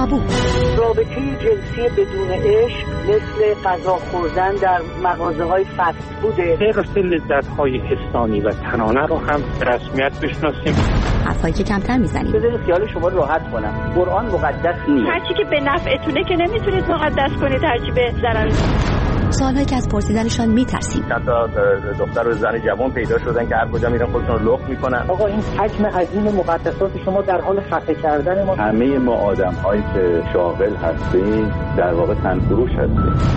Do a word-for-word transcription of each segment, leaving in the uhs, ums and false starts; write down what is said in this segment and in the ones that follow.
تابو. رابطه جنسی بدون عشق مثل غذا خوردن در مغازه‌های فست فوده. حفظ لذت‌های حسانی و تنانه رو هم به رسمیت بشناسیم. حرفایی که کمتر میزنیم. بذارید خیال شما راحت کنم. قرآن مقدس نیست. هرچی که به نفعتونه که نمیتونید مقدس کنید، هرچی به ضرر. سوالایی که از پرسیدنشان میترسیم. چند تا دختر و زن جوان پیدا شدن که هر کجا میرن خودشون رو لخت میکنن. آقا این حجم عظیم مقدسات شما در حال خفه کردن ما. همه ما آدم‌هایی که شاغل هستیم در واقع تنفروش هستیم.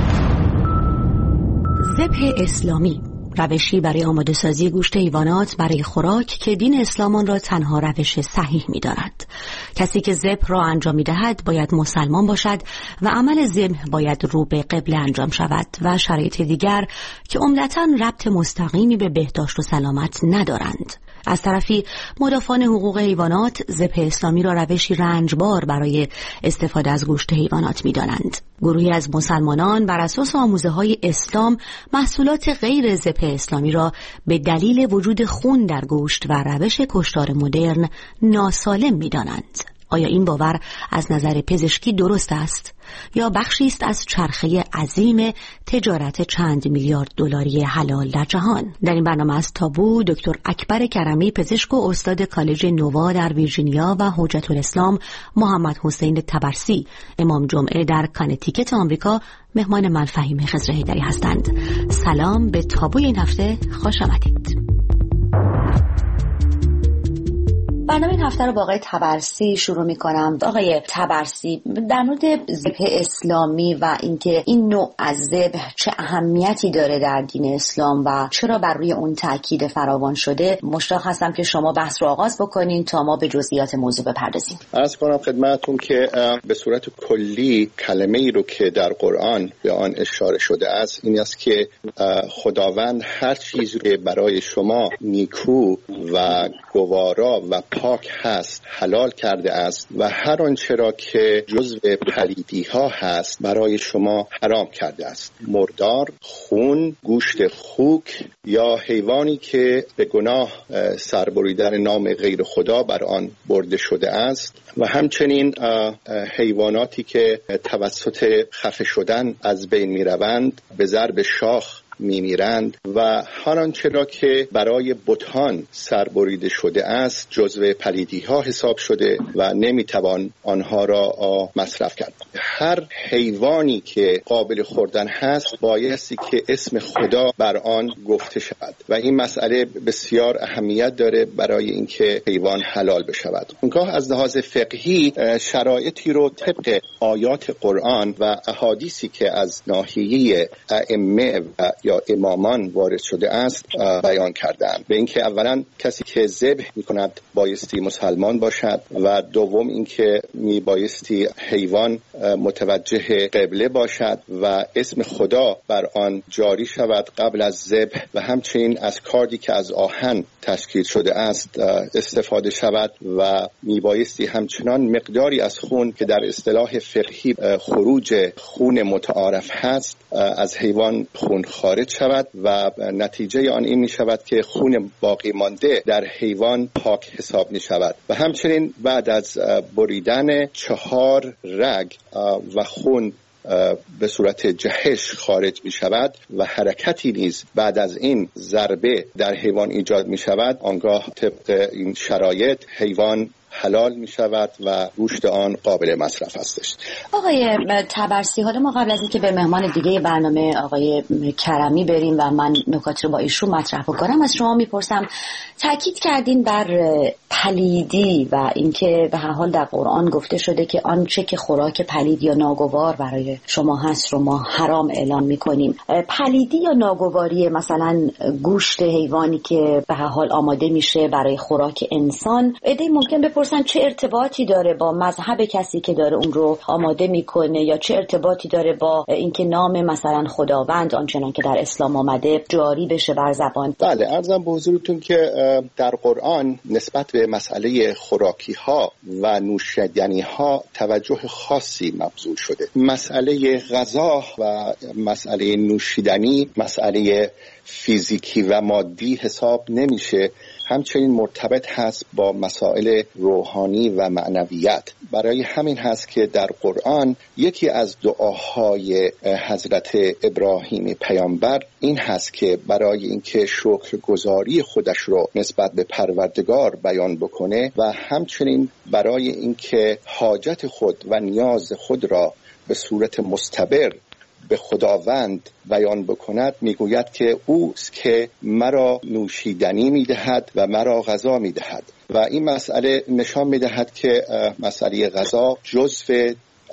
ذبح اسلامی، روشی برای آماده سازی گوشت حیوانات برای خوراک که دین اسلام آن را تنها روش صحیح می‌داند. کسی که ذبح را انجام می‌دهد باید مسلمان باشد و عمل ذبح باید رو به قبله انجام شود و شرایط دیگر که عمدتاً ربط مستقیمی به بهداشت و سلامت ندارند. از طرفی مدافعان حقوق حیوانات ذبح اسلامی را روشی رنجبار برای استفاده از گوشت حیوانات می‌دانند. گروهی از مسلمانان بر اساس آموزه‌های اسلام محصولات غیر ذبح اسلامی را به دلیل وجود خون در گوشت و روش کشتار مدرن ناسالم می‌دانند. آیا این باور از نظر پزشکی درست است یا بخشی است از چرخه عظیم تجارت چند میلیارد دلاری حلال در جهان؟ در این برنامه از تابو دکتر اکبر کرمی، پزشک و استاد کالج نووا در ویرجینیا و حجت الاسلام محمد حسین طبرسی، امام جمعه در کانتیکت آمریکا، مهمان من فهیم خضر حیدری هستند. سلام به تابوی این هفته، خوش آمدید. برنامه این هفته رو با آقای طبرسی شروع می‌کنم. آقای طبرسی، در مورد ذبح اسلامی و اینکه این نوع از ذبح چه اهمیتی داره در دین اسلام و چرا بر روی اون تاکید فراوان شده، مشتاق هستم که شما بحث رو آغاز بکنین تا ما به جزئیات موضوع بپردازیم. عرض کنم خدمتتون که به صورت کلی کلمه‌ای رو که در قرآن به آن اشاره شده است این است که خداوند هر چیزی رو برای شما نیکو و گوارا و پاک هست حلال کرده است و هر آنچه را که جزو پلیدی ها هست برای شما حرام کرده است. مردار، خون، گوشت خوک یا حیوانی که به گناه سربریدن نام غیر خدا بر آن برده شده است و همچنین حیواناتی که توسط خفه شدن از بین می روند، به ضرب شاخ می میرند و هر آنچه را که برای بتان سربریده شده است جزو پلیدی ها حساب شده و نمی توان آنها را مصرف کرد. هر حیوانی که قابل خوردن هست بایستی که اسم خدا بر آن گفته شود و این مسئله بسیار اهمیت داره برای اینکه حیوان حلال بشود. اونگاه از لحاظ فقهی شرایطی رو طبق آیات قرآن و احادیثی که از ناحیه ائمه و یا امامان وارد شده است بیان کردند. به اینکه اولا کسی که ذبح می‌کند بایستی مسلمان باشد و دوم اینکه می بایستی حیوان متوجه قبله باشد و اسم خدا بر آن جاری شود قبل از ذبح و همچنین از کاردی که از آهن تشکیل شده است استفاده شود و می بایستی همچنان مقداری از خون که در اصطلاح فقهی خروج خون متعارف هست از حیوان خون خارج شود و نتیجه آن این می شود که خون باقی مانده در حیوان پاک حساب می شود و همچنین بعد از بریدن چهار رگ و خون به صورت جهش خارج می شود و حرکتی نیز بعد از این ضربه در حیوان ایجاد می شود، آنگاه طبق این شرایط حیوان حلال می شود و گوشت آن قابل مصرف هستش. آقای طبرسی، حالا ما قبل از اینکه به مهمان دیگه برنامه آقای کرمی بریم و من نکاتی رو با ایشون مطرح بکنم از شما میپرسم، تاکید کردین بر پلیدی و اینکه به هر حال در قرآن گفته شده که آنچه که خوراک پلید یا ناگوار برای شما هست رو ما حرام اعلام میکنیم. پلیدی یا ناگواری مثلا گوشت حیوانی که به هر حال آماده میشه برای خوراک انسان، ایده ممکن بپرسن چه ارتباطی داره با مذهب کسی که داره اون رو آماده میکنه یا چه ارتباطی داره با اینکه نام مثلا خداوند آنچنان که در اسلام آمده جاری بشه بر زبان. بله، عرضم به حضورتون که در قرآن نسبت به مسئله خوراکی ها و نوشیدنی ها توجه خاصی مبذول شده. مسئله غذا و مسئله نوشیدنی مسئله فیزیکی و مادی حساب نمیشه همچنین مرتبط هست با مسائل روحانی و معنویت. برای همین هست که در قرآن یکی از دعاهای حضرت ابراهیم پیامبر این هست که برای اینکه شکرگزاری خودش رو نسبت به پروردگار بیان بکنه و همچنین برای اینکه حاجت خود و نیاز خود را به صورت مستبر به خداوند بیان بکند، میگوید که اوست که مرا نوشیدنی میدهد و مرا غذا میدهد. و این مسئله نشان میدهد که مسئله غذا جزو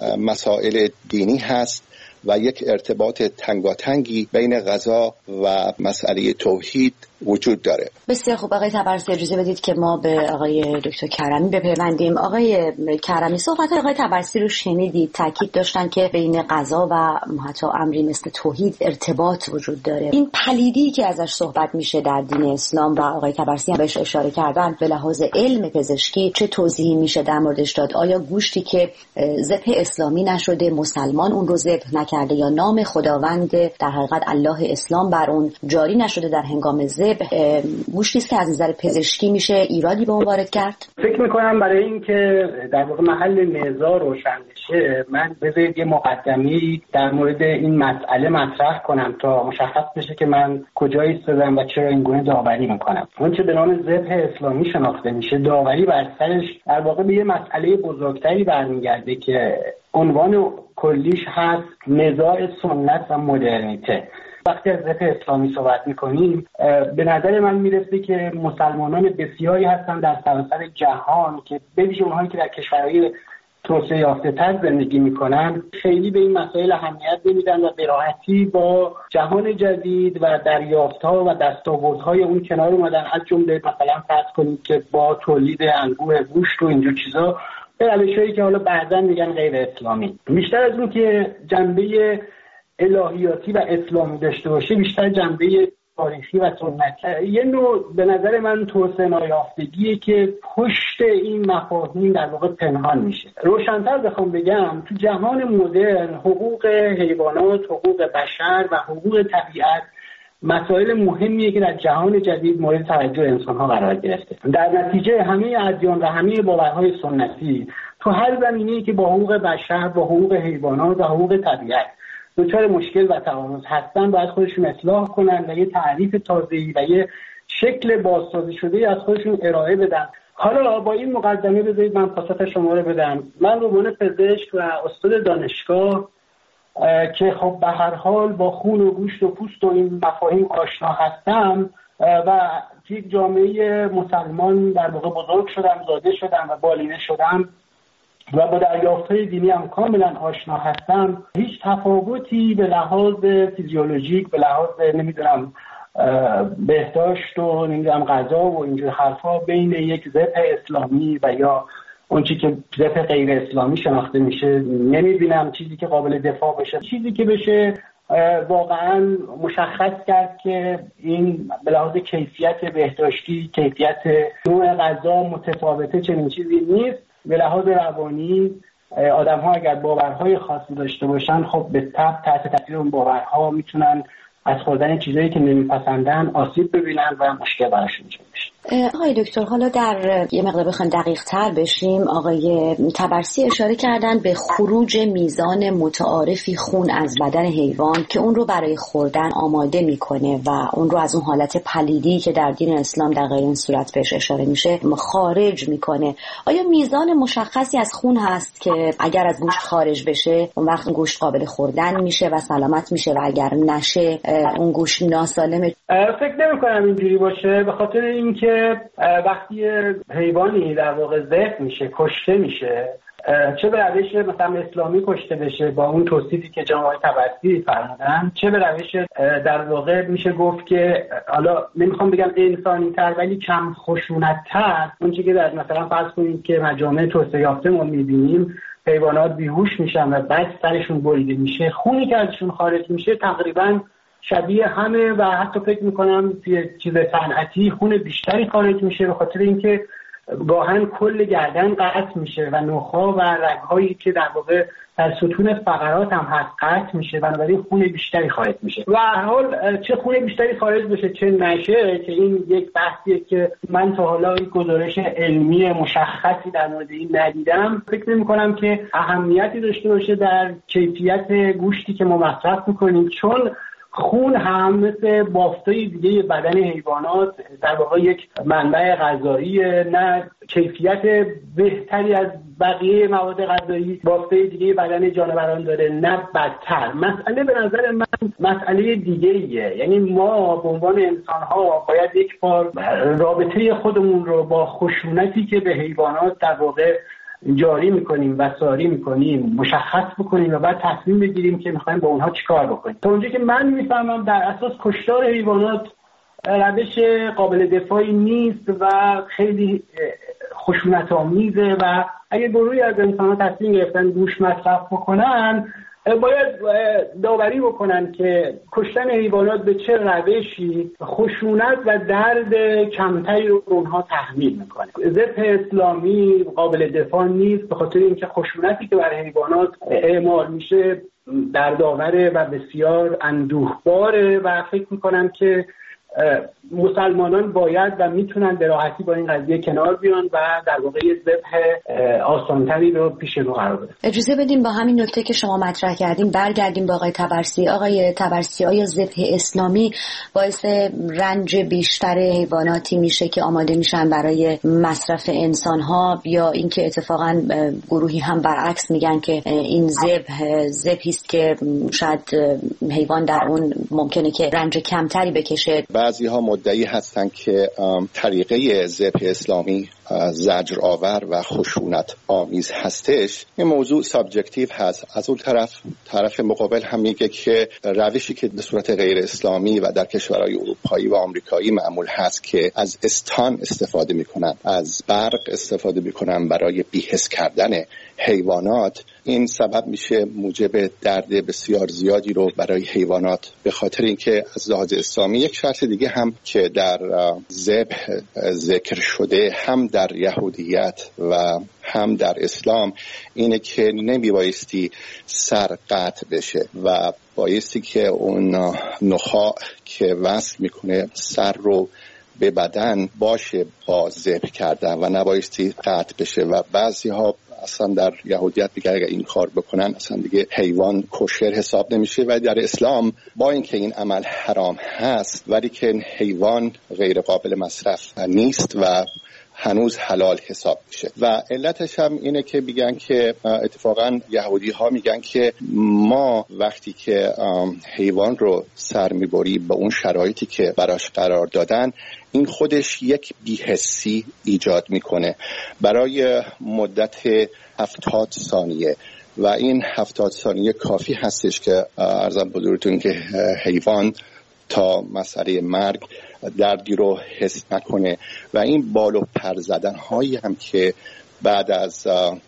مسائل دینی هست و یک ارتباط تنگاتنگی بین غذا و مسئله توحید وجود داره. بسیار خوب آقای طبرسی، اجازه بدید که ما به آقای دکتر کرمی بپیوندیم. آقای کرمی، صحبت آقای طبرسی رو شنیدید، تاکید داشتن که بین غذا و حتی امری مثل توحید ارتباط وجود داره. این پلیدی که ازش صحبت میشه در دین اسلام و آقای طبرسی هم بهش اشاره کردن به لحاظ علم پزشکی، چه توضیحی میشه در موردش داد؟ آیا گوشتی که ذبح اسلامی نشده، مسلمان اون رو ذبح نکرده یا نام خداوند در حقیقت الله اسلام بر اون جاری نشده در هنگام ذبح، گوشتی است که از نظر پزشکی میشه ایرادی به اون وارد کرد؟ فکر میکنم برای اینکه در واقع محل نزاع روشن بشه، من بذارید یه مقدمی در مورد این مسئله مطرح کنم تا مشخص بشه که من کجا ایستادم و چرا این گونه داوری میکنم. اون چه به نام ذبح اسلامی شناخته میشه، داوری بر سرش در واقع به یه مسئله بزرگتری برمیگرده که عنوان کلیش هست نزاع سنت و مدرنیته. وقتی از ذبح اسلامی صحبت میکنیم، به نظر من میرسه که مسلمانان بسیاری هستن در سراسر جهان که به ویژه اونهایی که در کشورهای توسعه یافته تر زندگی میکنن خیلی به این مسائل اهمیت نمیدن و به راحتی با جهان جدید و دریافت‌ها و دستاوردهای اون کنار اومدن. از جمله مثلا فرض کنید که با تولید انبوه گوشت و اینجور چیزا به روش‌هایی که حالا بعداً میگن غیر اسلامی. بیشتر از اون که جنبه الهیاتی و اسلامی داشته باشه، بیشتر جنبه تاریخی و سنتی. یه نوع به نظر من توسعه نایافتگیه که پشت این مفاهیم در واقع پنهان میشه. روشن‌تر بخوام بگم، تو جهان مدرن حقوق حیوانات، حقوق بشر و حقوق طبیعت مسائل مهمیه که در جهان جدید مورد توجه انسان‌ها قرار گرفته. در نتیجه همه ادیان و همه باورهای سنتی تو هر زمینه‌ای که با حقوق بشر، با حقوق حیوانات و حقوق طبیعت دچار مشکل و تعارض هستن، باید خودشون اصلاح کنن و یه تعریف تازه‌ای و یه شکل بازسازی شده از خودشون ارائه بدن. حالا با این مقدمه بذارید من پاسخ شما رو بدم. من به عنوان پزشک و استاد دانشگاه که خب به هر حال با خون و گوشت و پوست و این مفاهیم آشنا هستم و یک جامعه مسلمان در واقع بزرگ شدم، زاده شدم و بالینه شدم و با دریافت‌های دینی هم کاملا آشنا هستم، هیچ تفاوتی به لحاظ فیزیولوژیک، به لحاظ نمیدونم بهداشت و نمیدونم غذا و اینجور حرفا بین یک ذبح اسلامی و یا اون چیزی که ذبح غیر اسلامی شناخته میشه نمیبینم. چیزی که قابل دفاع بشه، چیزی که بشه واقعا مشخص کرد که این به لحاظ کیفیت بهداشتی، کیفیت نوع غذا متفاوته، چنین چیزی نیست. به لحاظ روانی آدم ها اگر باورهای خاصی داشته باشن، خب به طبع تحت تاثیر اون باورها میتونن از خوردن چیزایی که نمیپسندن آسیب ببینن و مشکل براشون ایجاد بشه. آقای دکتر، حالا در یه مقدار بخوایم دقیق تر بشیم، آقای طبرسی اشاره کردن به خروج میزان متعارفی خون از بدن حیوان که اون رو برای خوردن آماده میکنه و اون رو از اون حالت پلیدی که در دین اسلام در غیر این صورت بهش اشاره میشه خارج میکنه. آیا میزان مشخصی از خون هست که اگر از گوشت خارج بشه اون وقت گوشت قابل خوردن میشه و سلامت میشه و اگر نشه اون گوشت ناسالمه؟ فکر نمی‌کنم اینجوری باشه، به خاطر اینکه وقتی حیوانی در واقع ذبح میشه، کشته میشه، چه به روش مثلا اسلامی کشته بشه با اون توصیفی که جناب طبرسی فرمودن، چه به روش در واقع میشه گفت که حالا نمیخوام بگم انسانی تر ولی کم خشونت تر، اون چیزی که در مثلا فرض کنید که مجامع توسعه یافته ما میبینیم، حیوانات بیهوش میشن و بعد سرشون بریده میشه، خونی که ازشون خارج میشه تقریبا شبیه همه و حتی فکر میکنم توی چیز صنعتی خون بیشتری خارج میشه، به خاطر اینکه گاهن کل گردن قطع میشه و نخا و رگ‌هایی که در واقع در ستون فقرات هم هست قطع میشه، بنابراین خون بیشتری خارج میشه و هر حال چه خون بیشتری خارج بشه چه نشه، که این یک بحثیه که من تا حالا این گزارش علمی مشخصی در مورد این ندیدم. فکر نمی‌کنم که اهمیتی داشته باشه در کیفیت گوشتی که ما مصرف میکنیم، چون خون هم مثل بافتای دیگه بدن حیوانات در واقع یک منبع غذایی، نه کیفیت بهتری از بقیه مواد غذایی بافتای دیگه بدن جانوران داره نه بدتر. مسئله به نظر من مسئله دیگه ایه، یعنی ما به عنوان انسان ها باید یک بار رابطه خودمون رو با خشونتی که به حیوانات در واقع جاری میکنیم و ساری میکنیم مشخص بکنیم و بعد تصمیم بگیریم که میخوایم با اونها چیکار بکنیم. تا اونجا که من میفهمم در اساس کشتار حیوانات روش قابل دفاعی نیست و خیلی خشونت آمیزه و اگه گروهی از انسان‌ها تصمیم گرفتن گوشت مصرف بکنن باید داوری بکنن که کشتن حیوانات به چه روشی خشونت و درد کمتری رو اونها تحمیل میکنه. ذبح اسلامی قابل دفاع نیست به خاطر اینکه خشونتی که بر حیوانات اعمال میشه دردآوره و بسیار اندوهباره و فکر میکنم که مسلمانان باید و میتونن به راحتی با این قضیه کنار بیان و در واقع ذبح آسانتری رو پیش رو قرار بدن. اجازه بدیم با همین نکته که شما مطرح کردیم برگردیم با آقای طبرسی. آقای طبرسی، آیا ذبح اسلامی باعث رنج بیشتر حیواناتی میشه که آماده میشن برای مصرف انسان‌ها، یا اینکه اتفاقا گروهی هم برعکس میگن که این ذبح ذبحی است که شاید حیوان در اون ممکنه که رنج کمتری بکشه؟ بعضی ها مدعی هستن که طریقه ذبح اسلامی زجر آور و خشونت آمیز هستش. این موضوع سابجکتیو هست. از اون طرف طرف مقابل هم میگه که روشی که به صورت غیر اسلامی و در کشورهای اروپایی و آمریکایی معمول هست که از استان استفاده میکنن، از برق استفاده میکنن برای بی‌حس کردن حیوانات، این سبب میشه موجب درد بسیار زیادی رو برای حیوانات. به خاطر اینکه از لحاظ اسلامی یک شرط دیگه هم که در ذبح ذکر شده هم در یهودیت و هم در اسلام اینه که نمیبایستی سر قطع بشه و بایستی که اون نخاع که وصل میکنه سر رو به بدن باشه با ذبح کردن و نبایستی قطع بشه. و بعضی ها اصلا در یهودیت میگه اگر این کار بکنن اصلا دیگه حیوان کوشر حساب نمیشه. و در اسلام با اینکه این عمل حرام هست ولی که حیوان غیر قابل مصرف نیست و هنوز حلال حساب میشه. و علتش هم اینه که میگن که اتفاقا یهودی ها میگن که ما وقتی که حیوان رو سر میبریم به اون شرایطی که براش قرار دادن، این خودش یک بی‌حسی ایجاد میکنه برای مدت هفتاد ثانیه و این هفتاد ثانیه کافی هستش که عرضم بزرگتون که حیوان تا مسئله مرگ دردی رو حس نکنه. و این بال و پر زدن هایی هم که بعد از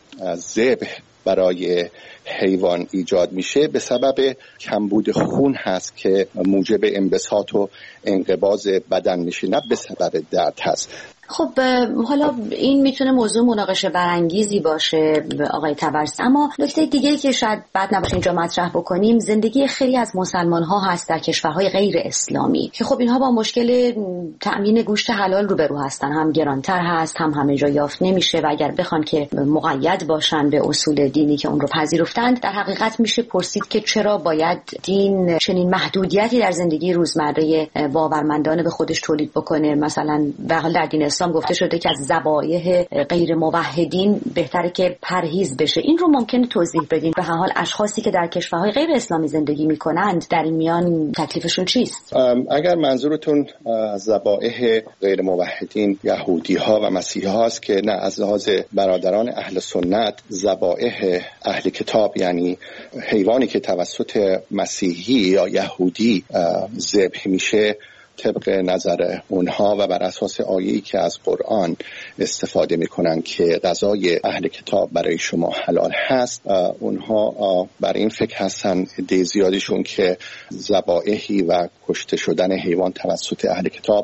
ذبح برای حیوان ایجاد میشه به سبب کمبود خون هست که موجب انبساط و انقباض بدن میشه، نه به سبب درد هست. خب حالا این میتونه موضوع مناقشه برانگیزی باشه آقای طبرسی، اما نکته دیگه‌ای که شاید بد نباشه اینجا مطرح بکنیم، زندگی خیلی از مسلمان ها هست در کشورهای غیر اسلامی که خب اینها با مشکل تأمین گوشت حلال روبرو هستن، هم گرانتر هست هم همه جا یافت نمیشه و اگر بخوان که مقید باشن به اصول دینی که اون رو پذیرفتند، در حقیقت میشه پرسید که چرا باید دین چنین محدودیتی در زندگی روزمره باورمندانه به خودش تولید بکنه. مثلا به حال در دین اسلام گفته شده که از ذبایح غیر موحدین بهتره که پرهیز بشه. این رو ممکنه توضیح بدین؟ به هر حال اشخاصی که در کشورهای غیر اسلامی زندگی میکنند در این میان تکلیفشون چیست؟ اگر منظورتون ذبایح غیر موحدین یهودی ها و مسیحی هاست که نه، از لحاظ برادران اهل سنت ذبایح اهل کتاب یعنی حیوانی که توسط مسیحی یا یهودی ذبح میشه طبق نظر اونها و بر اساس آیه‌ای که از قرآن استفاده میکنن که غذای اهل کتاب برای شما حلال هست، اونها بر این فکر هستن عده زیادشون که ذبایحی و کشته شدن حیوان توسط اهل کتاب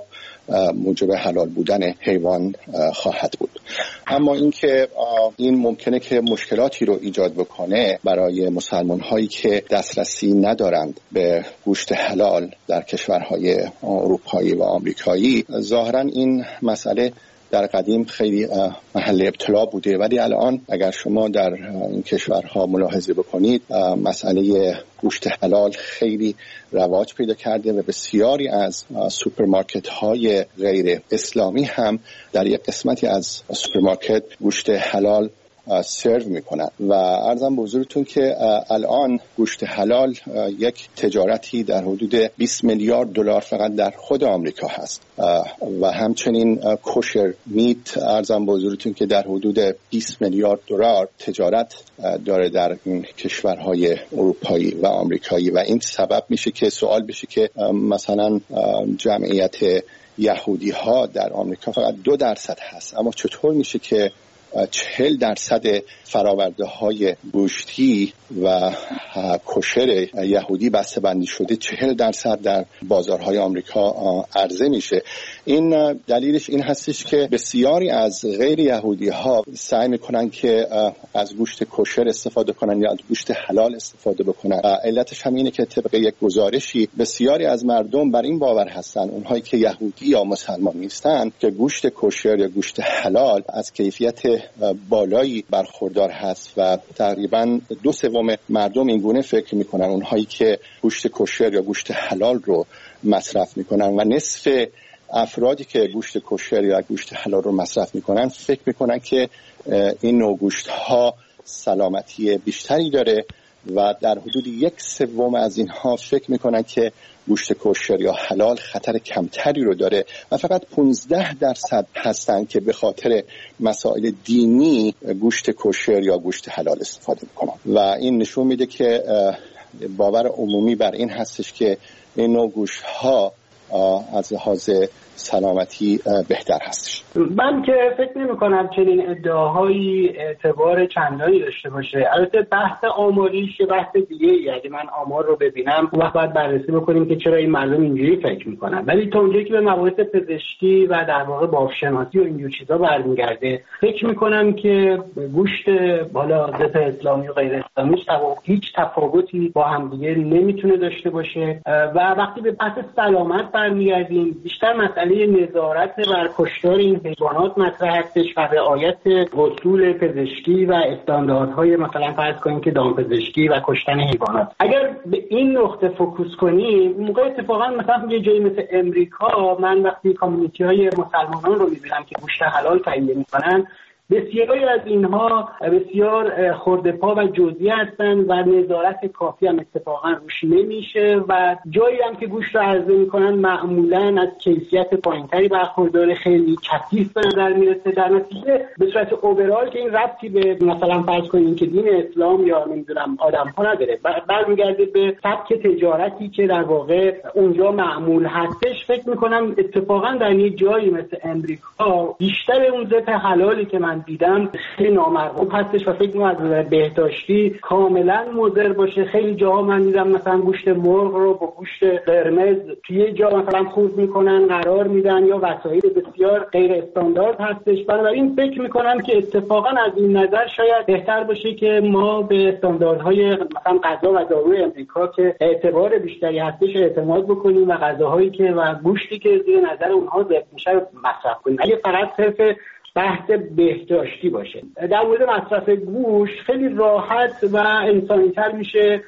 موجب حلال بودن حیوان خواهد بود. اما اینکه این ممکنه که مشکلاتی رو ایجاد بکنه برای مسلمان هایی که دسترسی ندارند به گوشت حلال در کشورهای اروپایی و آمریکایی، ظاهرا این مسئله در قدیم خیلی محل ابتلا بوده، ولی الان اگر شما در این کشورها ملاحظه بکنید مسئله گوشت حلال خیلی رواج پیدا کرده و بسیاری از سوپرمارکت های غیر اسلامی هم در یک قسمتی از سوپرمارکت گوشت حلال سرو میکنن و عرضم به حضورتون که الان گوشت حلال یک تجارتی در حدود بیست میلیارد دلار فقط در خود آمریکا هست و همچنین کوشر میت عرضم به حضورتون که در حدود بیست میلیارد دلار تجارت داره در این کشورهای اروپایی و آمریکایی و این سبب میشه که سوال بشه که مثلا جمعیت یهودی ها در آمریکا فقط دو درصد هست، اما چطور میشه که چهل درصد فراورده های گوشتی و کوشر یهودی بسته بندی شده چهل درصد در بازارهای آمریکا عرضه میشه؟ این دلیلش این هستش که بسیاری از غیر یهودی ها سعی میکنن که از گوشت کوشر استفاده کنن یا از گوشت حلال استفاده بکنن. علتش هم اینه که طبق یک گزارشی بسیاری از مردم بر این باور هستن، اونهایی که یهودی یا مسلمان نیستن، که گوشت کوشر یا گوشت حلال از کیفیت بالایی برخوردار هست و تقریبا دو سوم مردم این گونه فکر میکنن، اونهایی که گوشت کوشر یا گوشت حلال رو مصرف میکنن، و نصف افرادی که گوشت کوشر یا گوشت حلال رو مصرف میکنن فکر میکنن که این نوع گوشت ها سلامتی بیشتری داره و در حدود یک سوم از اینها فکر میکنن که گوشت کوشر یا حلال خطر کمتری رو داره و فقط پانزده درصد هستن که به خاطر مسائل دینی گوشت کوشر یا گوشت حلال استفاده میکنن و این نشون میده که باور عمومی بر این هستش که این نوع گوشت ها از لحاظ سلامتی بهتر هستش. من که فکر نمی کنم چنین ادعاهایی اعتبار چندانی داشته باشه. البته بحث آماریش یه بحث دیگه ای، اگه من آمار رو ببینم وقت باید بررسی بکنیم که چرا این مردم اینجوری فکر میکنن، ولی تا اونجایی که به مباحث پزشکی و در واقع بافشناسی و اینجور چیزا برمیگرده فکر میکنم که گوشت بالا ضد اسلامی و غیر اسلامی هیچ تفاوتی با هم دیگه نمیتونه داشته باشه و وقتی به بحث سلامت برمیگردیم بیشتر مسئله نظارت بر کشتار این حیوانات مطرح هستش و رعایت اصول پزشکی و استانداردهای مثلا فرض کنیم که دامپزشکی و کشتن حیوانات. اگر به این نقطه فوکوس کنیم موقع اتفاقا مثلا یه جایی مثل امریکا، من وقتی کامیونیتی های مسلمانان رو میبینم که گوشت حلال تهیه میکنن، بسیاری از اینها بسیار خرده پا و جزئی هستند و نظارت کافی هم اتفاقا روش نمیشه و جایی هم که گوشت رو عرضه میکنن معمولا از کیفیت پایینتری برخوردار، خیلی کثیف به نظر میرسه. در نتیجه به صورت اوورال که این ربطی به مثلا فرض کنیم که دین اسلام یا نمیدونم آدم ها نداره، برمیگرده به سبک تجارتی که در واقع اونجا معمول هستش. فکر میکنم اتفاقا در یه جایی مثل امریکا بیشتر اون ذات حلالی که من دیدم خیلی نامرغوب هستش و فکر می‌کنم از بهداشتی کاملا مضر باشه. خیلی جاها من دیدم مثلا گوشت مرغ رو با گوشت قرمز توی جا مثلا خورد میکنن، قرار میدن یا وسایل بسیار غیر استاندارد هستش. بنابراین فکر میکنم که اتفاقا از این نظر شاید بهتر باشه که ما به استانداردهای مثلا غذا و داروی امریکا که اعتبار بیشتری هستش اعتماد بکنیم و غذاهایی که و گوشتی که زیر نظر اونها ذبح میشه رو مصرف کنیم. اگه فقط صرف بحث بهداشتی باشه. در مورد مصرف گوشت خیلی راحت و انسانی‌تر میشه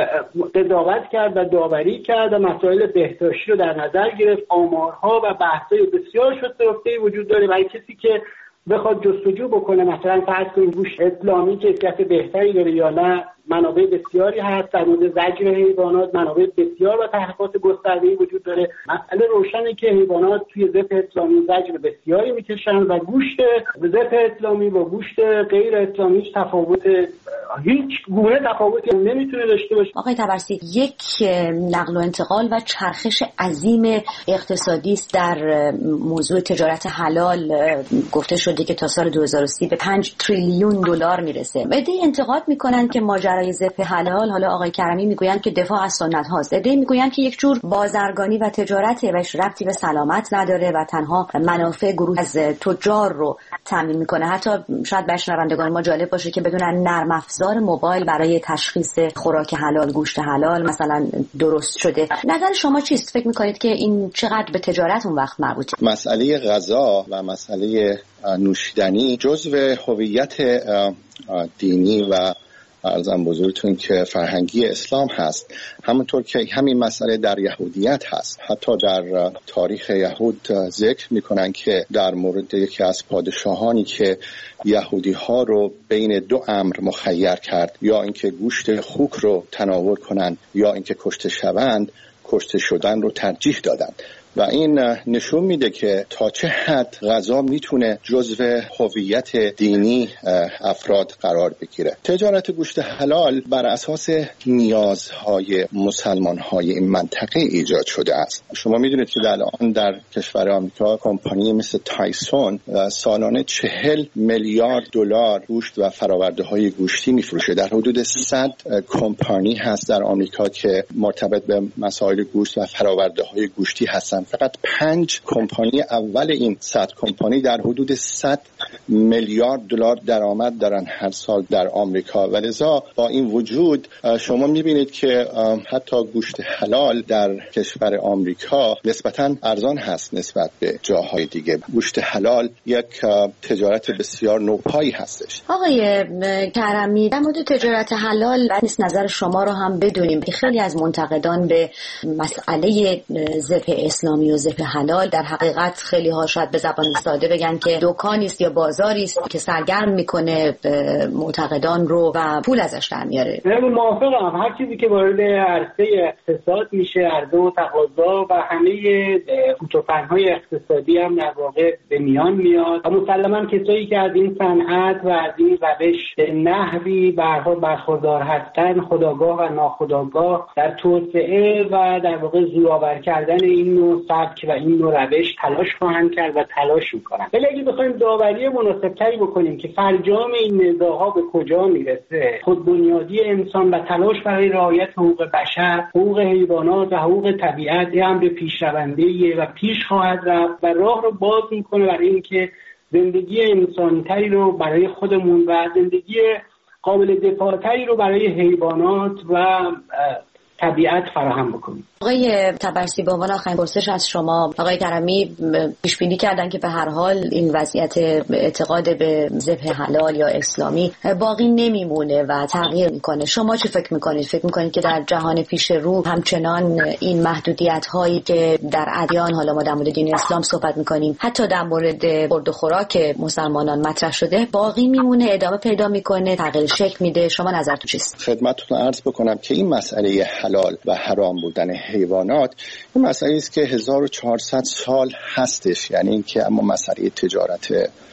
قضاوت کرد و داوری کرد و مسائل بهداشتی رو در نظر گرفت. آمارها و بحث‌های بسیار شسته‌رفته وجود داره برای کسی که بخواد جستجو بکنه مثلا فرض کنید گوشت اسلامی کیفیت بهتری داره یا نه. منابع بسیاری هست در مورد زجر حیوانات، منابع بسیار و تحقیقات گسترده‌ای وجود داره. مسئله روشنه که حیوانات توی ذبح اسلامی زجر بسیاری میکشن و گوشت ذبح اسلامی با گوشت غیر اسلامی تفاوت هیچ گونه تفاوتی نمیتونه داشته باشه. آقای طبرسی، یک نقل و انتقال و چرخش عظیم اقتصادی است در موضوع تجارت حلال. گفته شده که تا سال دو هزار و سی به پنج تریلیون دلار میرسه. عده‌ای انتقاد میکنن که ماجرای ذبح حلال، حالا آقای کرمی میگویند که دفاع از سنت هاست، عده‌ای میگویند که یک جور بازرگانی و تجارته و ربطی به سلامت نداره و تنها منافع گروه از تجار رو تامین میکنه. حتی شاید برای شنوندگان ما جالب باشه که بدونن نرم افزار موبایل برای تشخیص خوراک حلال، گوشت حلال مثلا درست شده. نظر شما چیست؟ فکر میکنید که این چقدر به تجارت اون وقت مربوطه؟ مسئله غذا و مسئله نوشیدنی جزو هویت دینی و عرضم بزرگتون که فرهنگی اسلام هست، همونطور که همین مسئله در یهودیت هست. حتی در تاریخ یهود ذکر میکنن که در مورد یکی از پادشاهانی که یهودی ها رو بین دو امر مخیر کرد، یا اینکه گوشت خوک رو تناول کنند یا اینکه کشته شوند، کشته شدن رو ترجیح دادند. و این نشون میده که تا چه حد غذا میتونه جزو هویت دینی افراد قرار بگیره. تجارت گوشت حلال بر اساس نیازهای مسلمانهای این منطقه ایجاد شده است. شما میدونید که الان در کشور آمریکا کمپانی مثل تایسون سالانه چهل میلیارد دلار گوشت و فراورده های گوشتی میفروشه. در حدود صد کمپانی هست در آمریکا که مرتبط به مسائل گوشت و فراورده های گوشتی هستن. فقط پنج کمپانی اول این صد کمپانی در حدود صد میلیارد دلار درآمد دارن هر سال در آمریکا. ولذا با این وجود شما میبینید که حتی گوشت حلال در کشور آمریکا نسبتاً ارزان هست نسبت به جاهای دیگه. گوشت حلال یک تجارت بسیار نوپایی هستش. آقای کرمی، در مورد تجارت حلال بد نیست نظر شما رو هم بدونیم که خیلی از منتقدان به مسئله ذبح اسلامی و ذبح حلال در حقیقت خیلی ها شاید به زبان ساده بگن که دکانی است یا بازاری است که سرگرم میکنه معتقدان رو و پول ازش در میاره. من موافقم. هر چیزی که وارد عرصه اقتصاد میشه، عرضه و تقاضا و همه فوتوفن‌های اقتصادی هم در واقع به میان میاد و مسلماً کسایی که از این صنعت و از این روش به نحوی برها برخوردار هستن، خودآگاه و ناخودآگاه در توسعه و در واقع زورآور کردن این نوع سبک و این نوع روش تلاش خواهند کرد و تلاش میکنن. ولی اگه بخوایم داوری مناسبتری بکنیم که فرجام این نزاع‌ها به کجا میرسه، خود بنیادی انسان و تلاش برای رعایت حقوق بشر، حقوق حیوانات و حقوق طبیعت هم به پیشرونده‌ای و پیش خواهد رفت و راه رو باز میکنه برای اینکه زندگی انسانی‌تری رو برای خودمون و زندگی قابل دفاع‌تری رو برای حیوانات و طبیعت فراهم بکنیم. آقای طبرسی، به عنوان آخرین پرسش از شما، آقای کرمی پیش بینی کردن که به هر حال این وضعیت اعتقاد به ذبح حلال یا اسلامی باقی نمیمونه و تغییر میکنه. شما چه فکر میکنید؟ فکر میکنید که در جهان پیش رو همچنان این محدودیت هایی که در ادیان، حالا ما در مورد دین اسلام صحبت میکنیم، حتی در مورد خورد و خوراک مسلمانان مطرح شده، باقی میمونه، ادامه پیدا میکنه، تغییر شکل میده؟ شما نظرتون چیست؟ خدمتتون عرض بکنم که این مسئله حلال و حرام بودن حیوانات این مسئله است که هزار و چهارصد سال هستش. یعنی اینکه اما مسئله تجارت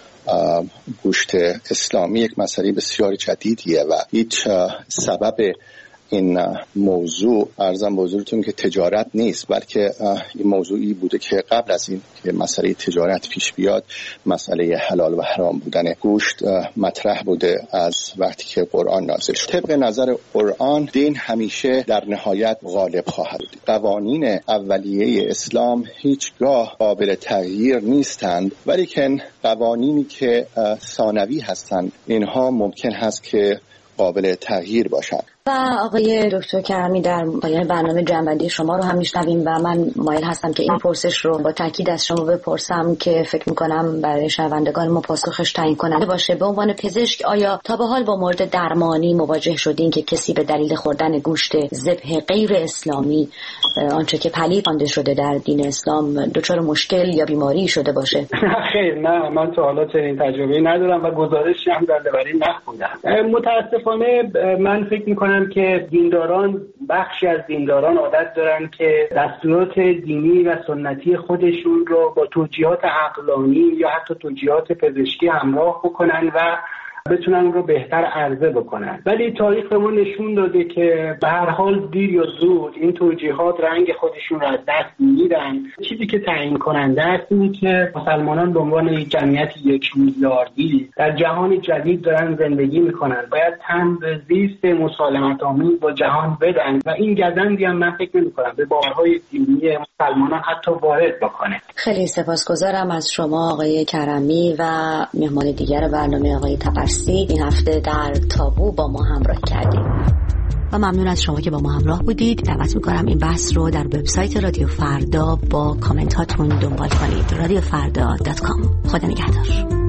گوشت اسلامی یک مسئله بسیار جدیدیه و هیچ سبب این موضوع عرضم بزرگتون که تجارت نیست، بلکه این موضوعی بوده که قبل از این که مسئله تجارت پیش بیاد مسئله حلال و حرام بودن گوشت مطرح بوده از وقتی که قرآن نازل شد. طبق نظر قرآن دین همیشه در نهایت غالب خواهد بود. قوانین اولیه اسلام هیچگاه قابل تغییر نیستند، ولیکن قوانینی که ثانوی هستند اینها ممکن هست که قابل تغییر باشند. و آقای دکتر کرمی، در پایان برنامه جنبندی شما رو هم میشنویم و من مایل هستم که این پرسش رو با تاکید از شما بپرسم که فکر میکنم برای شنوندگان ما پاسخش تعیین کننده باشه. به عنوان پزشک، آیا تا به حال با مورد درمانی مواجه شدین که کسی به دلیل خوردن گوشت ذبح غیر اسلامی، آنچه که پلید خوانده شده در دین اسلام، دچار مشکل یا بیماری شده باشه؟ خیر، نه، من تا حالا چنین تجربه‌ای ندارم و گزارشی هم در درباره نخوندم. متاسفانه من فکر میکنم که دینداران، بخشی از دینداران عادت دارن که دستورات دینی و سنتی خودشون رو با توجیهات عقلانی یا حتی توجیهات پزشکی همراه بکنن و بتونن رو بهتر عرضه بکنن. ولی تاریخ به ما نشون داده که به هر حال دیر یا زود این توجیهات رنگ خودشون رو از دست میدن. چیزی که تعیین کننده است اینه که مسلمانان به عنوان یک جمعیت یک میلیاردی در جهان جدید دارن زندگی میکنن، باید تن به زیست مسالمت آمیز با جهان بدن و این گزندی هم من فکر نمی‌کنم به باورهای دینی مسلمانان حتی وارد بکنه. خیلی سپاسگزارم از شما آقای کرمی و مهمان دیگر برنامه آقای تبرسی این هفته در تابو با ما همراه کردید. و ممنون از شما که با ما همراه بودید. دعوت میکنم این بحث رو در وبسایت رادیو فردا با کامنت هاتون دنبال کنید. رادیو فردا دات کام. خدا نگهدار.